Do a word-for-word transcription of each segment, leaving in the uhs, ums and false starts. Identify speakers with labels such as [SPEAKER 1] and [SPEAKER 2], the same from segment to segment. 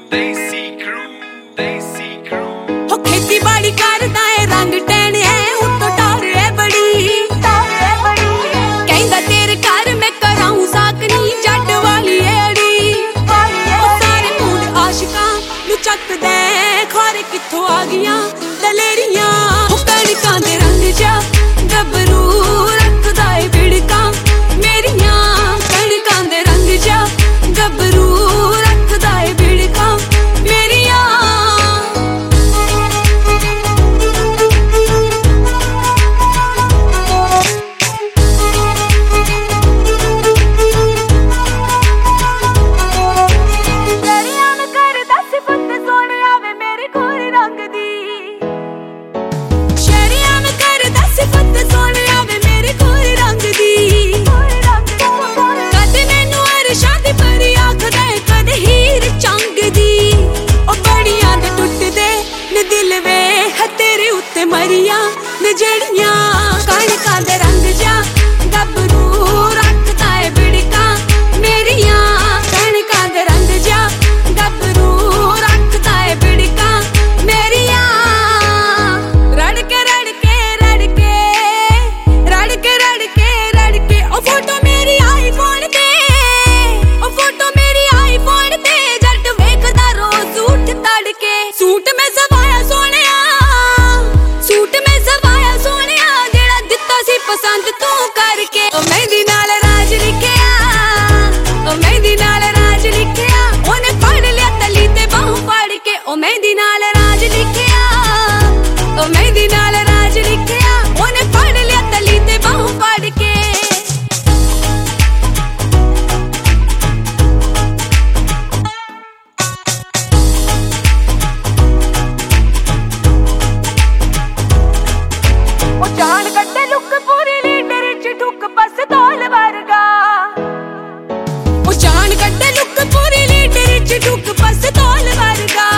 [SPEAKER 1] देसी crew, देसी crew।
[SPEAKER 2] हो खेती बाड़ी करदा है रंग टैने है उत्तो टार है बड़ी कहंदा तेरे घर मैं कराऊं साकनी जट वाली एड़ी ओ सारे मुंड आशिकां नु चकदे खारे कित्थों आ गईयां दलेरियां हो कणकां दे रंग जा गबरू रखदा है बिड़कां मेरियां कणकां दे रंग जा गबरू रखदा है बिड़कां मेरियां मरिया ने जड़ियां कणकां दे रंग जा गबरू रखदा है बिड़कां मेरियां कणकां दे रंग जा गबरू रखदा है बिड़कां मेरियां रड़के रड़के रड़के रड़के रड़के रड़के ओ फोटो मेरी आईफोन ते ओ फोटो मेरी आईफोन ते जट वेखदा रोज उठ तड़के सूट में सवाया सोने पसंद तू करके ओ मेहंदी नाल राज लिखिया ओ मेहंदी नाल राज लिखिया ओने पढ़ लिया तली ते बाहू पड़ के ओ मेहंदी नाल राज लिखिया ओ मेहंदी नाल राज लिखिया ओने पढ़ लिया तली ते बाहू पड़ के ओ जान कट्टे लुक पूरी टुक बस तौल वर्गा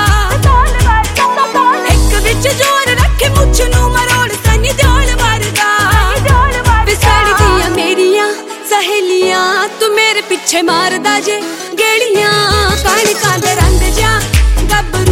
[SPEAKER 2] एक विच जोर रखे मुछ नू मरोड़ सनी दौल वर्गा विसड़ दियां मेरियां सहेलियां तू मेरे पीछे मारदा जे गेड़ियां कणकां दे रंग जा गब